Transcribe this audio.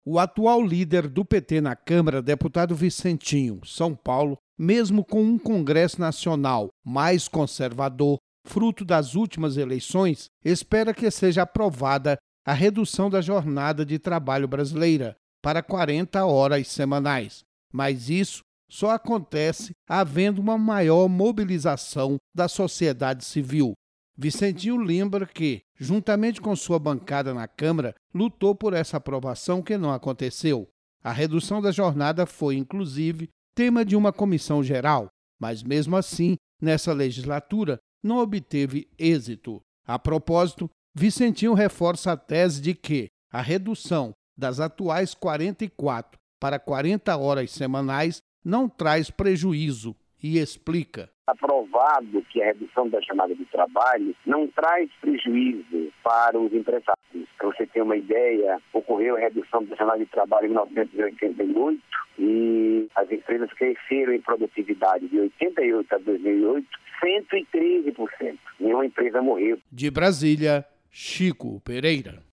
O atual líder do PT na Câmara, deputado Vicentinho, São Paulo, mesmo com um Congresso Nacional mais conservador, fruto das últimas eleições, espera que seja aprovada a redução da jornada de trabalho brasileira para 40 horas semanais. Mas isso só acontece havendo uma maior mobilização da sociedade civil. Vicentinho lembra que, juntamente com sua bancada na Câmara, lutou por essa aprovação que não aconteceu. A redução da jornada foi, inclusive, tema de uma comissão geral, mas mesmo assim, nessa legislatura, não obteve êxito. A propósito, Vicentinho reforça a tese de que a redução das atuais 44 para 40 horas semanais não traz prejuízo e explica. Aprovado que a redução da jornada de trabalho não traz prejuízo para os empresários. Para você ter uma ideia, ocorreu a redução da jornada de trabalho em 1988 e as empresas cresceram em produtividade de 88 a 2008, 113%. Nenhuma empresa morreu. De Brasília, Chico Pereira.